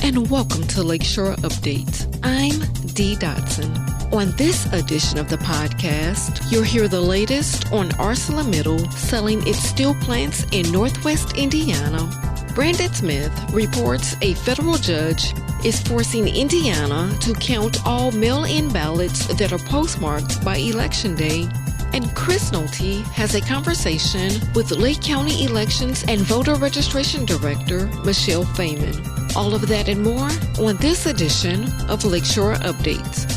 and welcome to Lakeshore Update. I'm Dee Dotson. On this edition of the podcast, you'll hear the latest on ArcelorMittal selling its steel plants in Northwest Indiana. Brandon Smith reports a federal judge is forcing Indiana to count all mail-in ballots that are postmarked by Election Day. And Chris Nolte has a conversation with Lake County Elections and Voter Registration Director Michelle Feynman. All of that and more on this edition of Lakeshore Update.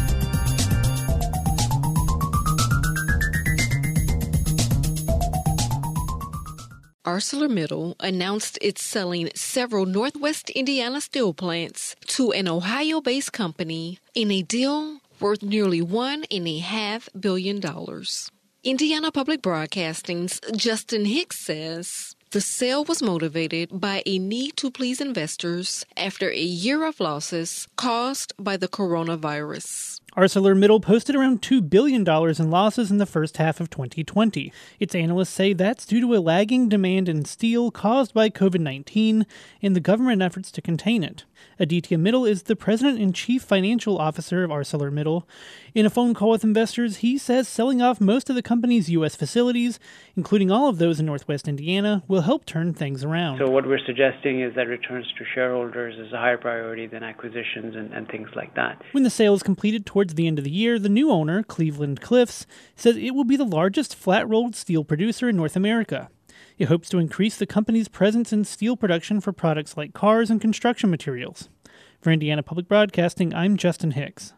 ArcelorMittal announced it's selling several Northwest Indiana steel plants to an Ohio-based company in a deal worth nearly $1.5 billion. Indiana Public Broadcasting's Justin Hicks says the sale was motivated by a need to please investors after a year of losses caused by the coronavirus. ArcelorMittal posted around $2 billion in losses in the first half of 2020. Its analysts say that's due to a lagging demand in steel caused by COVID-19 and the government efforts to contain it. Aditya Mittal is the president and chief financial officer of ArcelorMittal. In a phone call with investors, he says selling off most of the company's U.S. facilities, including all of those in Northwest Indiana, will help turn things around. So what we're suggesting is that returns to shareholders is a higher priority than acquisitions and things like that. When the sale is completed towards the end of the year, the new owner, Cleveland Cliffs, says it will be the largest flat-rolled steel producer in North America. It hopes to increase the company's presence in steel production for products like cars and construction materials. For Indiana Public Broadcasting, I'm Justin Hicks.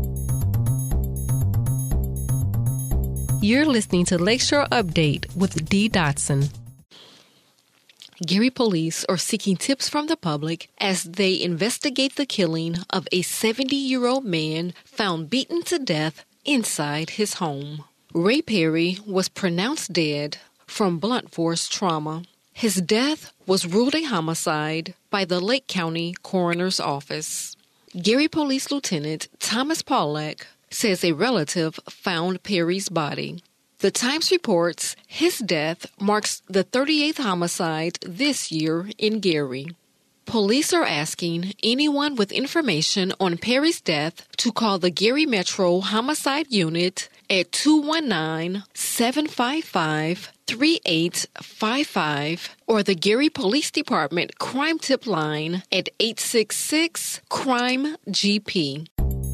You're listening to Lakeshore Update with Dee Dotson. Gary police are seeking tips from the public as they investigate the killing of a 70-year-old man found beaten to death inside his home. Ray Perry was pronounced dead from blunt force trauma. His death was ruled a homicide by the Lake County Coroner's Office. Gary Police Lieutenant Thomas Pollack says a relative found Perry's body. The Times reports his death marks the 38th homicide this year in Gary. Police are asking anyone with information on Perry's death to call the Gary Metro Homicide Unit at 219-755-3855 or the Gary Police Department Crime Tip Line at 866-CRIME-GP.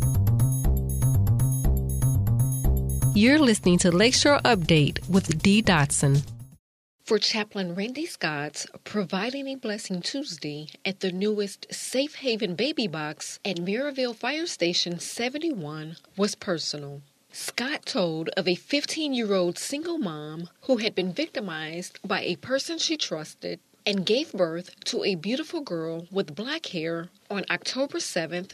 You're listening to Lakeshore Update with Dee Dotson. For Chaplain Randy Scott, providing a blessing Tuesday at the newest Safe Haven Baby Box at Maryville Fire Station 71 was personal. Scott told of a 15-year-old single mom who had been victimized by a person she trusted and gave birth to a beautiful girl with black hair on October 7th,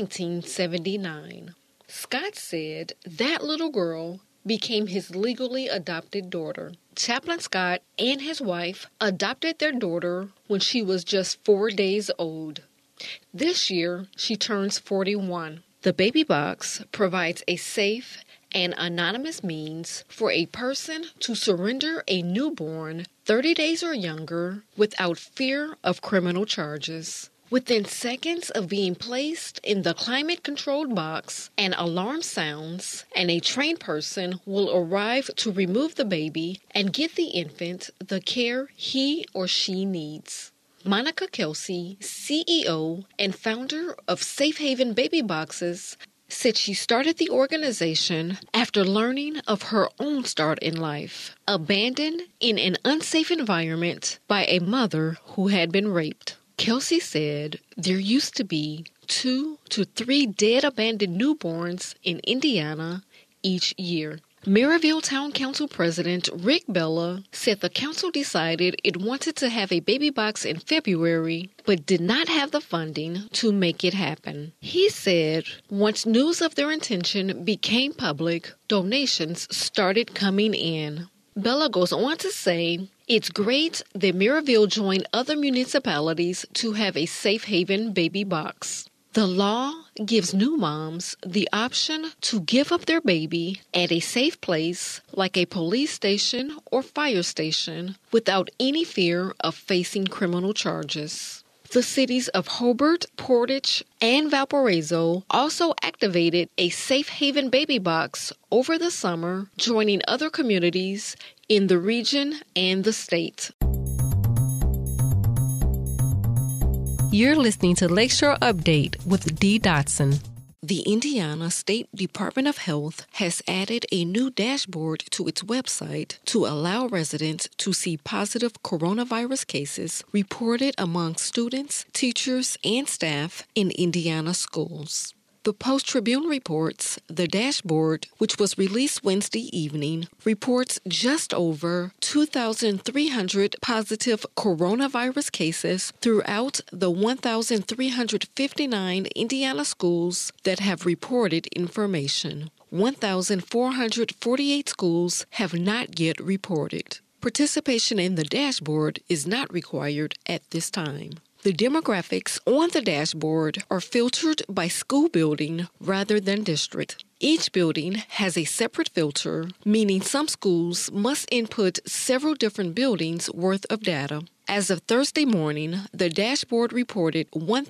1979. Scott said that little girl became his legally adopted daughter. Chaplain Scott and his wife adopted their daughter when she was just 4 days old. This year, she turns 41. The Baby Box provides a safe and anonymous means for a person to surrender a newborn 30 days or younger without fear of criminal charges. Within seconds of being placed in the climate-controlled box, an alarm sounds, and a trained person will arrive to remove the baby and get the infant the care he or she needs. Monica Kelsey, CEO and founder of Safe Haven Baby Boxes, said she started the organization after learning of her own start in life, abandoned in an unsafe environment by a mother who had been raped. Kelsey said there used to be 2 to 3 dead abandoned newborns in Indiana each year. Maryville Town Council President Rick Bella said the council decided it wanted to have a baby box in February, but did not have the funding to make it happen. He said once news of their intention became public, donations started coming in. Bella goes on to say, it's great that Maryville joined other municipalities to have a Safe Haven Baby Box. The law gives new moms the option to give up their baby at a safe place like a police station or fire station without any fear of facing criminal charges. The cities of Hobart, Portage, and Valparaiso also activated a Safe Haven baby box over the summer, joining other communities in the region and the state. You're listening to Lakeshore Update with Dee Dotson. The Indiana State Department of Health has added a new dashboard to its website to allow residents to see positive coronavirus cases reported among students, teachers, and staff in Indiana schools. The Post-Tribune reports the dashboard, which was released Wednesday evening, reports just over 2,300 positive coronavirus cases throughout the 1,359 Indiana schools that have reported information. 1,448 schools have not yet reported. Participation in the dashboard is not required at this time. The demographics on the dashboard are filtered by school building rather than district. Each building has a separate filter, meaning some schools must input several different buildings' worth of data. As of Thursday morning, the dashboard reported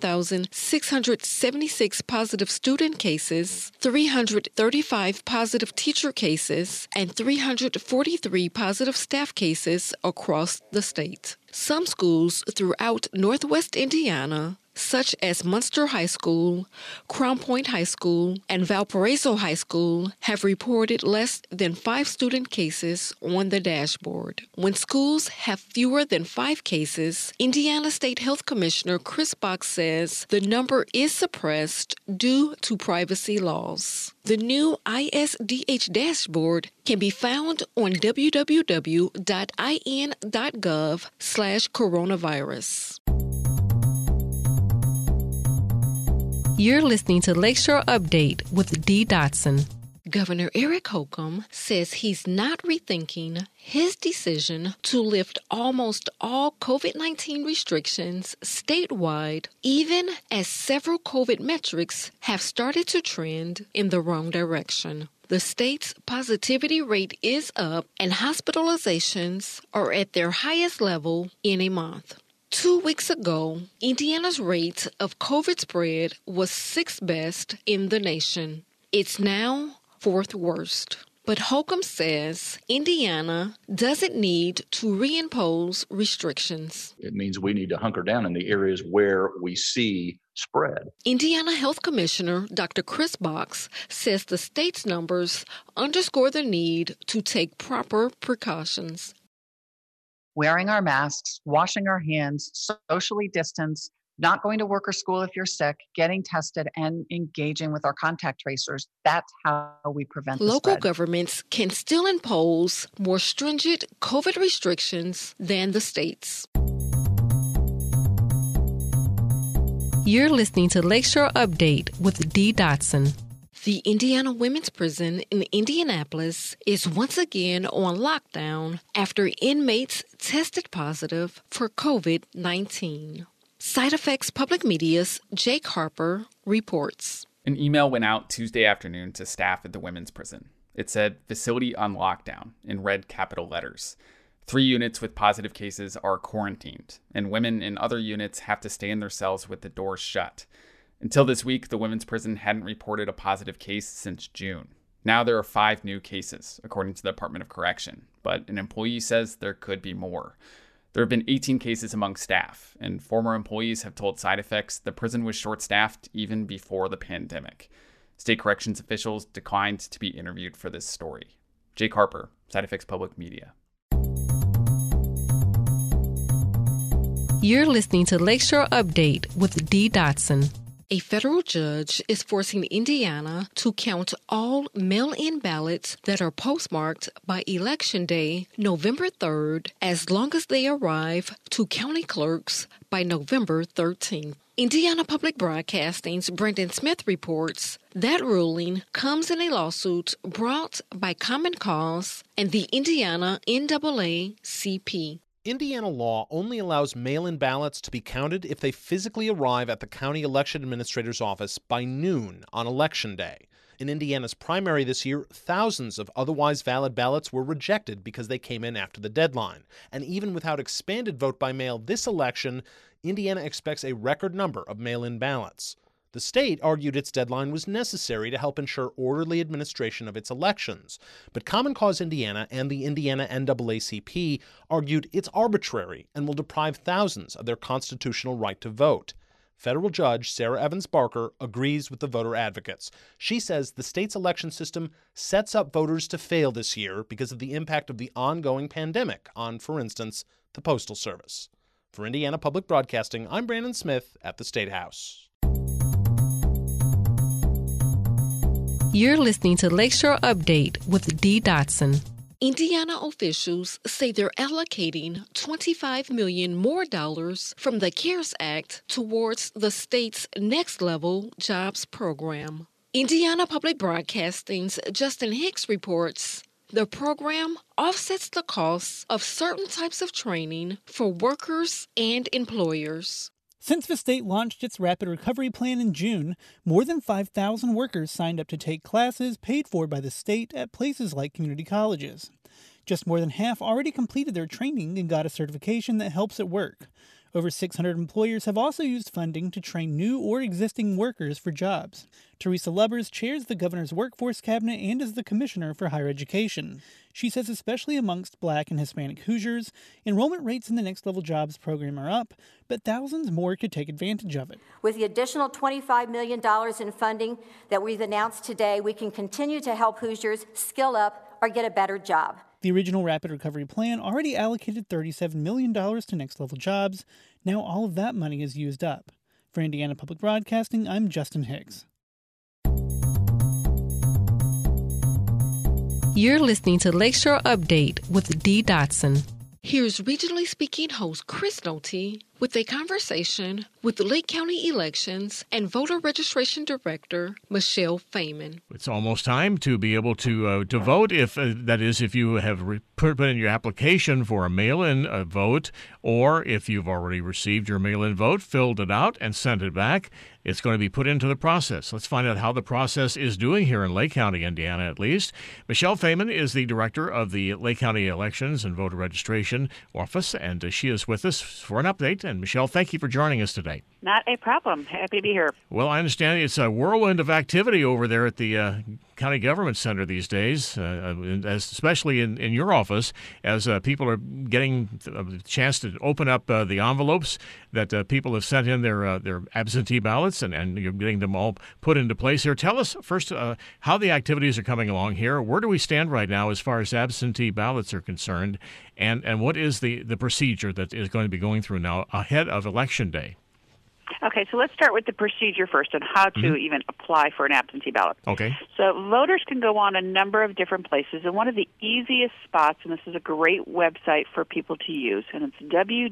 1,676 positive student cases, 335 positive teacher cases, and 343 positive staff cases across the state. Some schools throughout Northwest Indiana, such as Munster High School, Crown Point High School, and Valparaiso High School, have reported less than 5 student cases on the dashboard. When schools have fewer than 5 cases, Indiana State Health Commissioner Chris Box says the number is suppressed due to privacy laws. The new ISDH dashboard can be found on www.in.gov/coronavirus. You're listening to Lakeshore Update with Dee Dotson. Governor Eric Holcomb says he's not rethinking his decision to lift almost all COVID-19 restrictions statewide, even as several COVID metrics have started to trend in the wrong direction. The state's positivity rate is up and hospitalizations are at their highest level in a month. 2 weeks ago, Indiana's rate of COVID spread was 6th best in the nation. It's now 4th worst. But Holcomb says Indiana doesn't need to reimpose restrictions. It means we need to hunker down in the areas where we see spread. Indiana Health Commissioner Dr. Chris Box says the state's numbers underscore the need to take proper precautions. Wearing our masks, washing our hands, socially distanced, not going to work or school if you're sick, getting tested, and engaging with our contact tracers. That's how we prevent the Local spread. governments can still impose more stringent COVID restrictions than the states. You're listening to Lakeshore Update with Dee Dotson. The Indiana Women's Prison in Indianapolis is once again on lockdown after inmates tested positive for COVID-19. Side Effects Public Media's Jake Harper reports. An email went out Tuesday afternoon to staff at the women's prison. It said, "Facility on lockdown," in red capital letters. 3 units with positive cases are quarantined, and women in other units have to stay in their cells with the doors shut. Until this week, the women's prison hadn't reported a positive case since June. Now there are 5 new cases, according to the Department of Correction, but an employee says there could be more. There have been 18 cases among staff, and former employees have told Side Effects the prison was short-staffed even before the pandemic. State corrections officials declined to be interviewed for this story. Jake Harper, Side Effects Public Media. You're listening to Lakeshore Update with Dee Dotson. A federal judge is forcing Indiana to count all mail-in ballots that are postmarked by Election Day, November 3rd, as long as they arrive to county clerks by November 13th. Indiana Public Broadcasting's Brendan Smith reports that ruling comes in a lawsuit brought by Common Cause and the Indiana NAACP. Indiana law only allows mail-in ballots to be counted if they physically arrive at the county election administrator's office by noon on Election Day. In Indiana's primary this year, thousands of otherwise valid ballots were rejected because they came in after the deadline. And even without expanded vote by mail this election, Indiana expects a record number of mail-in ballots. The state argued its deadline was necessary to help ensure orderly administration of its elections. But Common Cause Indiana and the Indiana NAACP argued it's arbitrary and will deprive thousands of their constitutional right to vote. Federal Judge Sarah Evans Barker agrees with the voter advocates. She says the state's election system sets up voters to fail this year because of the impact of the ongoing pandemic on, for instance, the Postal Service. For Indiana Public Broadcasting, I'm Brandon Smith at the State House. You're listening to Lakeshore Update with Dee Dotson. Indiana officials say they're allocating $25 million more from the CARES Act towards the state's Next Level Jobs program. Indiana Public Broadcasting's Justin Hicks reports the program offsets the costs of certain types of training for workers and employers. Since the state launched its Rapid Recovery Plan in June, more than 5,000 workers signed up to take classes paid for by the state at places like community colleges. Just more than half already completed their training and got a certification that helps at work. Over 600 employers have also used funding to train new or existing workers for jobs. Teresa Lubbers chairs the governor's workforce cabinet and is the commissioner for higher education. She says especially amongst Black and Hispanic Hoosiers, enrollment rates in the Next Level Jobs program are up, but thousands more could take advantage of it. With the additional $25 million in funding that we've announced today, we can continue to help Hoosiers skill up or get a better job. The original Rapid Recovery Plan already allocated $37 million to Next Level Jobs. Now all of that money is used up. For Indiana Public Broadcasting, I'm Justin Hicks. You're listening to Lakeshore Update with Dee Dotson. Here's regionally speaking host Chris Nolte with a conversation with Lake County Elections and Voter Registration Director Michelle Fayman. It's almost time to be able to vote. If if you have put in your application for a mail-in vote, or if you've already received your mail-in vote, filled it out, and sent it back. It's going to be put into the process. Let's find out how the process is doing here in Lake County, Indiana, at least. Michelle Fayman is the director of the Lake County Elections and Voter Registration Office, and she is with us for an update. And Michelle, thank you for joining us today. Not a problem. Happy to be here. Well, I understand it's a whirlwind of activity over there at the County Government Center these days, especially in your office, as people are getting a chance to open up the envelopes that people have sent in their absentee ballots, and you're getting them all put into place here. Tell us first how the activities are coming along here. Where do we stand right now as far as absentee ballots are concerned, and what is the procedure that is going to be going through now ahead of Election Day? Okay, so let's start with the procedure first on how to even apply for an absentee ballot. Okay. So voters can go on a number of different places, and one of the easiest spots, and this is a great website for people to use, and it's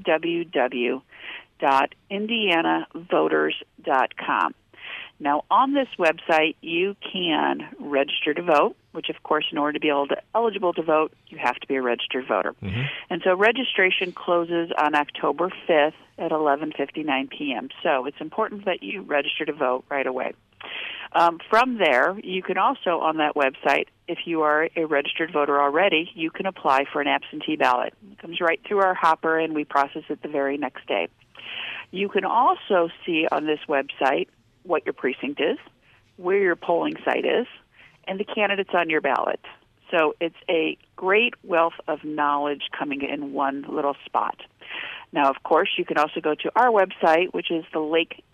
www.indianavoters.com. Now, on this website, you can register to vote, which, of course, in order to be eligible to vote, you have to be a registered voter. Mm-hmm. And so registration closes on October 5th at 11:59 p.m. So it's important that you register to vote right away. From there, you can also, on that website, if you are a registered voter already, you can apply for an absentee ballot. It comes right through our hopper, and we process it the very next day. You can also see on this website what your precinct is, where your polling site is, and the candidates on your ballot. So it's a great wealth of knowledge coming in one little spot. Now, of course, you can also go to our website, which is the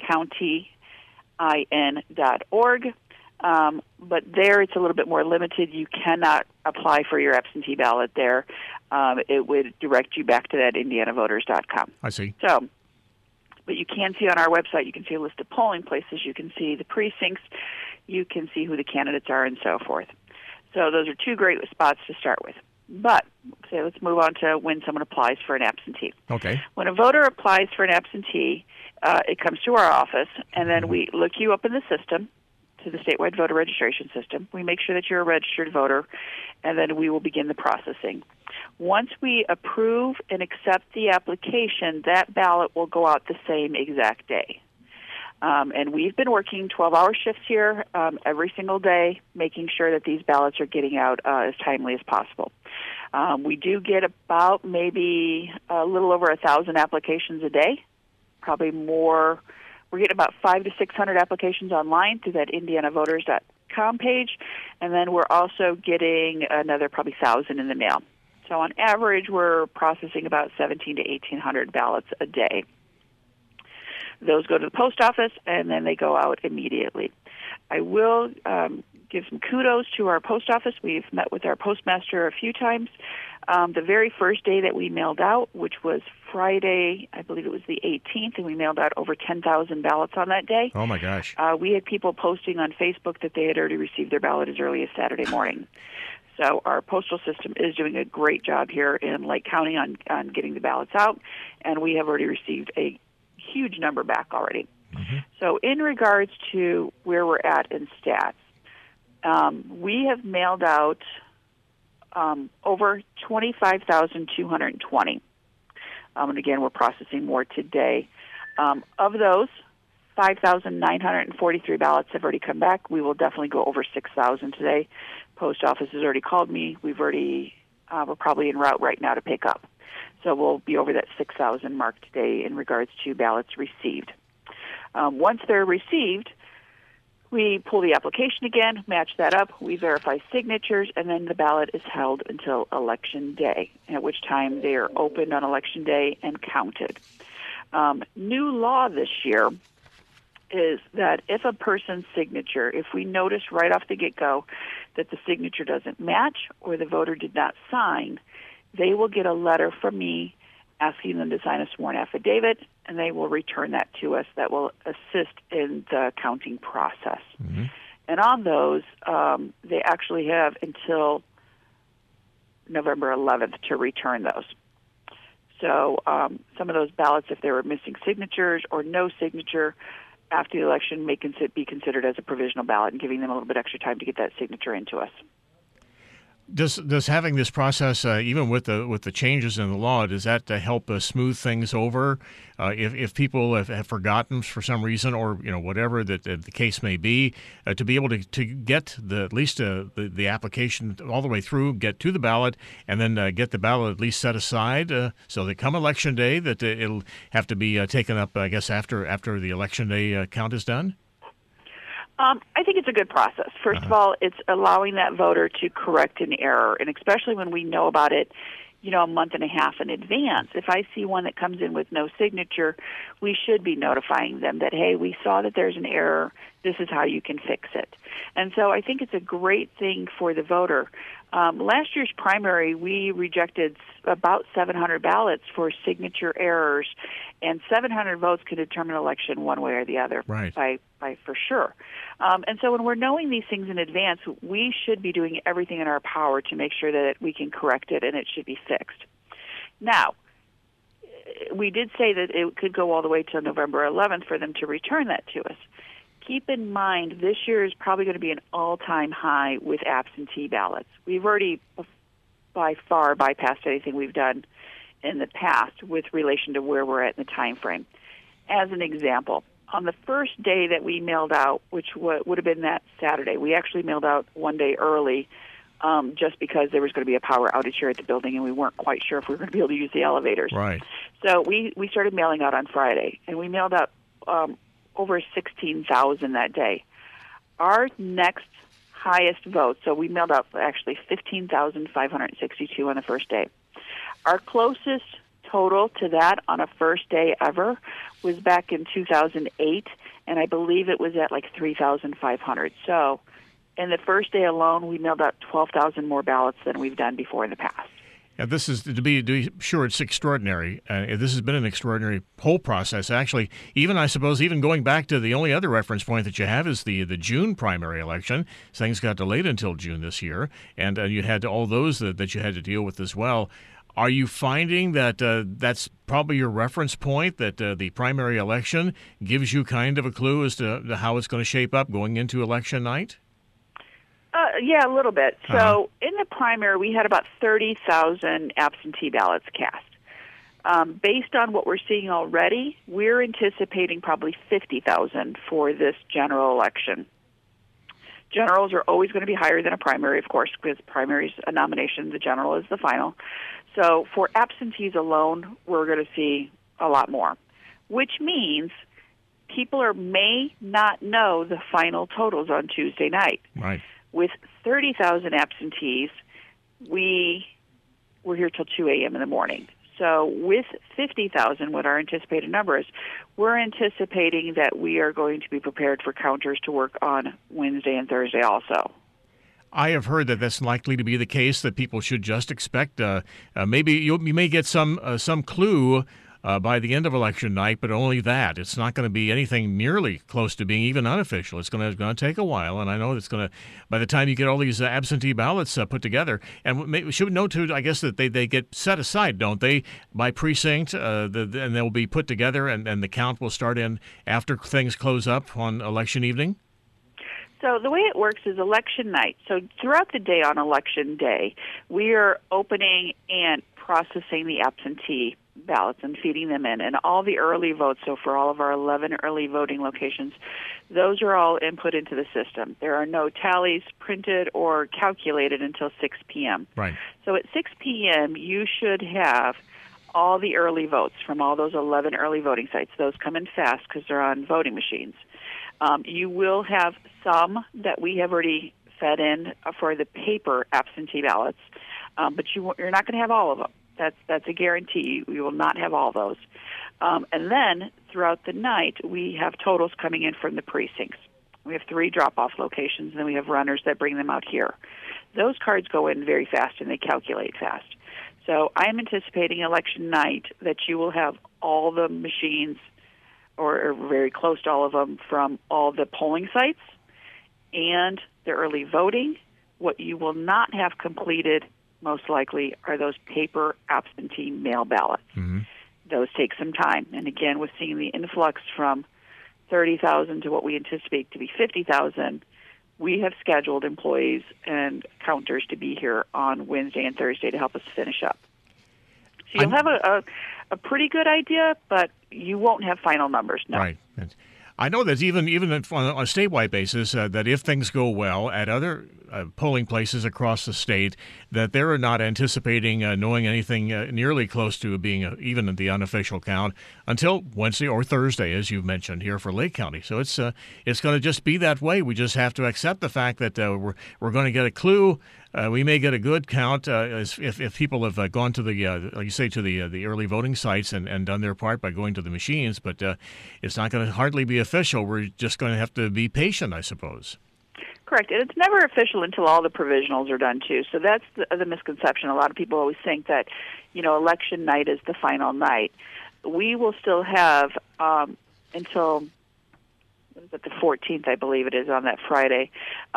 lakecounty.in.org, but there it's a little bit more limited. You cannot apply for your absentee ballot there. It would direct you back to that indianavoters.com. I see. So, but you can see on our website, you can see a list of polling places, you can see the precincts, you can see who the candidates are, and so forth. So those are two great spots to start with. But let's move on to when someone applies for an absentee. Okay. When a voter applies for an absentee, it comes to our office, and then we look you up in the system, to the statewide voter registration system. We make sure that you're a registered voter, and then we will begin the processing. Once we approve and accept the application, that ballot will go out the same exact day. And we've been working 12-hour shifts here every single day, making sure that these ballots are getting out as timely as possible. We do get about maybe a little over 1,000 applications a day, probably more. We're getting about 500 to 600 applications online through that IndianaVoters.com page, and then we're also getting another probably 1,000 in the mail. So on average, we're processing about 1,700 to 1,800 ballots a day. Those go to the post office, and then they go out immediately. I will give some kudos to our post office. We've met with our postmaster a few times. The very first day that we mailed out, which was Friday, I believe it was the 18th, and we mailed out over 10,000 ballots on that day. Oh, my gosh. We had people posting on Facebook that they had already received their ballot as early as Saturday morning. So our postal system is doing a great job here in Lake County on getting the ballots out, and we have already received a huge number back already. Mm-hmm. So in regards to where we're at in stats, we have mailed out over 25,220. And again, we're processing more today. Of those, 5,943 ballots have already come back. We will definitely go over 6,000 today. Post office has already called me. We're probably en route right now to pick up. So we'll be over that 6,000 mark today in regards to ballots received. Once they're received, we pull the application again, match that up, we verify signatures, and then the ballot is held until Election Day, at which time they are opened on Election Day and counted. New law this year is that if a person's signature, if we notice right off the get-go that the signature doesn't match or the voter did not sign, they will get a letter from me asking them to sign a sworn affidavit, and they will return that to us. That will assist in the counting process. Mm-hmm. And on those, they actually have until November 11th to return those. So some of those ballots, if they were missing signatures or no signature after the election, may be considered as a provisional ballot, and giving them a little bit extra time to get that signature into us. Does having this process, even with the changes in the law, does that help smooth things over? If people have forgotten for some reason, or whatever that the case may be, to be able to get at least the application all the way through, get to the ballot, and then get the ballot at least set aside, so that come Election Day that it'll have to be taken up, I guess, after the Election Day count is done. I think it's a good process. First of all, it's allowing that voter to correct an error, and especially when we know about it, a month and a half in advance. If I see one that comes in with no signature, we should be notifying them that, hey, we saw that there's an error. This is how you can fix it. And so I think it's a great thing for the voter. Last year's primary, we rejected about 700 ballots for signature errors, and 700 votes could determine an election one way or the other, right, by for sure. And so when we're knowing these things in advance, we should be doing everything in our power to make sure that we can correct it and it should be fixed. Now, we did say that it could go all the way till November 11th for them to return that to us. Keep in mind, this year is probably going to be an all-time high with absentee ballots. We've already by far bypassed anything we've done in the past with relation to where we're at in the time frame. As an example, on the first day that we mailed out, which would have been that Saturday, we actually mailed out one day early just because there was going to be a power outage here at the building, and we weren't quite sure if we were going to be able to use the elevators. Right. So we started mailing out on Friday, and we mailed out over 16,000 that day. Our next highest vote, so we mailed out actually 15,562 on the first day. Our closest total to that on a first day ever was back in 2008, and I believe it was at like 3,500. So in the first day alone, we mailed out 12,000 more ballots than we've done before in the past. Yeah, this is, to be sure, it's extraordinary. This has been an extraordinary whole process. Actually, even going back to the only other reference point that you have is the June primary election. Things got delayed until June this year, and you had all those that you had to deal with as well. Are you finding that that's probably your reference point, that the primary election gives you kind of a clue as to how it's going to shape up going into election night? Yeah, a little bit. So in the primary, we had about 30,000 absentee ballots cast. Based on what we're seeing already, we're anticipating probably 50,000 for this general election. Generals are always going to be higher than a primary, of course, because primary is a nomination, the general is the final. So for absentees alone, we're going to see a lot more, which means people may not know the final totals on Tuesday night. Right. With 30,000 absentees, we're here till 2 a.m. in the morning. So with 50,000, what our anticipated number is, we're anticipating that we are going to be prepared for counters to work on Wednesday and Thursday also. I have heard that that's likely to be the case, that people should just expect maybe you may get some clue by the end of election night, but only that. It's not going to be anything nearly close to being even unofficial. It's going to take a while, and I know it's going to, by the time you get all these absentee ballots put together, and we should note too, I guess, that they get set aside, don't they, by precinct, and they'll be put together, and the count will start in after things close up on election evening? So the way it works is election night. So throughout the day on election day, we are opening and processing the absentee ballots and feeding them in. And all the early votes, so for all of our 11 early voting locations, those are all input into the system. There are no tallies printed or calculated until 6 p.m. Right. So at 6 p.m., you should have all the early votes from all those 11 early voting sites. Those come in fast because they're on voting machines. You will have some that we have already fed in for the paper absentee ballots, but you're not going to have all of them. That's a guarantee. We will not have all those. And then throughout the night, we have totals coming in from the precincts. We have 3 drop-off locations, and then we have runners that bring them out here. Those cards go in very fast, and they calculate fast. So I am anticipating election night that you will have all the machines, or very close to all of them, from all the polling sites and the early voting. What you will not have completed, most likely, are those paper absentee mail ballots. Mm-hmm. Those take some time. And again, with seeing the influx from 30,000 to what we anticipate to be 50,000, we have scheduled employees and counters to be here on Wednesday and Thursday to help us finish up. So you'll have a pretty good idea, but you won't have final numbers, no. Right. I know that even on a statewide basis, that if things go well at other polling places across the state, that they're not anticipating knowing anything nearly close to being even the unofficial count until Wednesday or Thursday, as you've mentioned here for Lake County. So it's going to just be that way. We just have to accept the fact that we're going to get a clue. We may get a good count if people have gone to the, like you say, to the early voting sites and done their part by going to the machines, but it's not going to hardly be official. We're just going to have to be patient, I suppose. Correct. And it's never official until all the provisionals are done, too. So that's the misconception. A lot of people always think that, election night is the final night. We will still have until the 14th, I believe it is, on that Friday,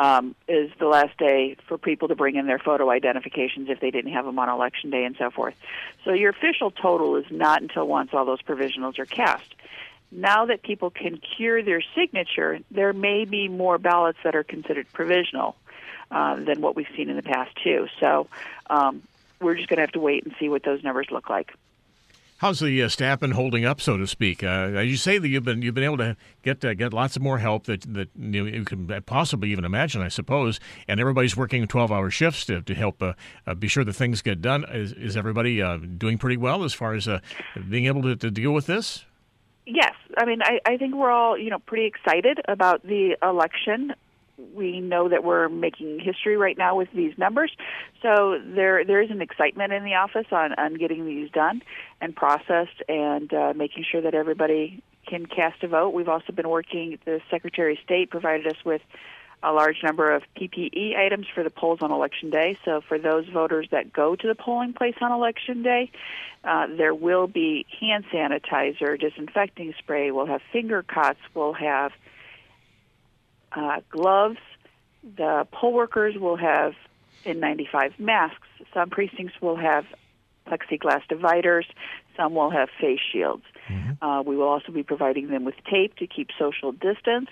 is the last day for people to bring in their photo identifications if they didn't have them on Election Day and so forth. So your official total is not until once all those provisionals are cast. Now that people can cure their signature, there may be more ballots that are considered provisional than what we've seen in the past, too. So we're just going to have to wait and see what those numbers look like. How's the staff been holding up, so to speak? You say that you've been able to get lots of more help that you can possibly even imagine, I suppose, and everybody's working 12-hour shifts to help be sure that things get done. Is everybody doing pretty well as far as being able to deal with this? Yes. I mean, I think we're all, pretty excited about the election. We know that we're making history right now with these numbers. So there is an excitement in the office on getting these done and processed and making sure that everybody can cast a vote. We've also been working, the Secretary of State provided us with a large number of PPE items for the polls on Election Day. So for those voters that go to the polling place on Election Day, there will be hand sanitizer, disinfecting spray, we'll have finger cots, we'll have gloves. The poll workers will have N95 masks. Some precincts will have plexiglass dividers. Some will have face shields. Mm-hmm. We will also be providing them with tape to keep social distance.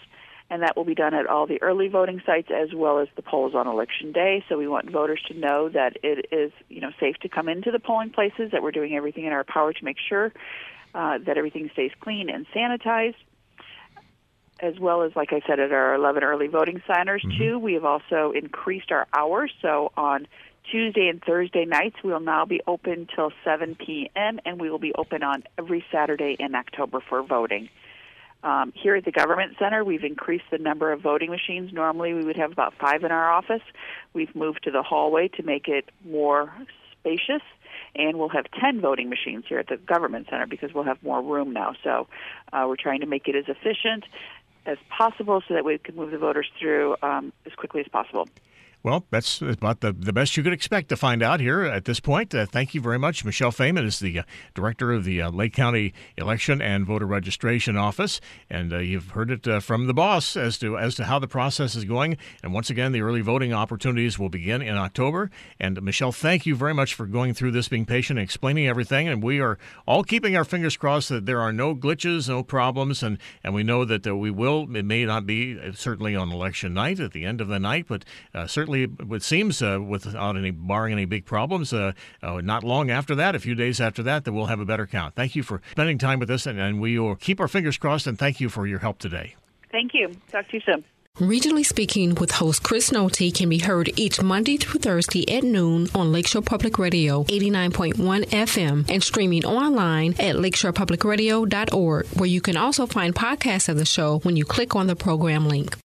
and that will be done at all the early voting sites as well as the polls on Election Day. So we want voters to know that it is, safe to come into the polling places, that we're doing everything in our power to make sure that everything stays clean and sanitized. As well as, like I said, at our 11 early voting centers, too, we have also increased our hours. So on Tuesday and Thursday nights, we will now be open till 7 p.m., and we will be open on every Saturday in October for voting. Here at the Government Center, we've increased the number of voting machines. Normally, we would have about 5 in our office. We've moved to the hallway to make it more spacious, and we'll have 10 voting machines here at the Government Center because we'll have more room now. So we're trying to make it as efficient as possible so that we can move the voters through as quickly as possible. Well, that's about the best you could expect to find out here at this point. Thank you very much. Michelle Fehman is the director of the Lake County Election and Voter Registration Office, and you've heard it from the boss as to how the process is going. And once again, the early voting opportunities will begin in October. And Michelle, thank you very much for going through this, being patient, and explaining everything. And we are all keeping our fingers crossed that there are no glitches, no problems, and we know that we will. It may not be certainly on election night at the end of the night, but certainly. It seems, without barring any big problems, not long after that, a few days after that we'll have a better count. Thank you for spending time with us, and we will keep our fingers crossed, and thank you for your help today. Thank you. Talk to you soon. Regionally Speaking with host Chris Nolte can be heard each Monday through Thursday at noon on Lakeshore Public Radio 89.1 FM and streaming online at lakeshorepublicradio.org, where you can also find podcasts of the show when you click on the program link.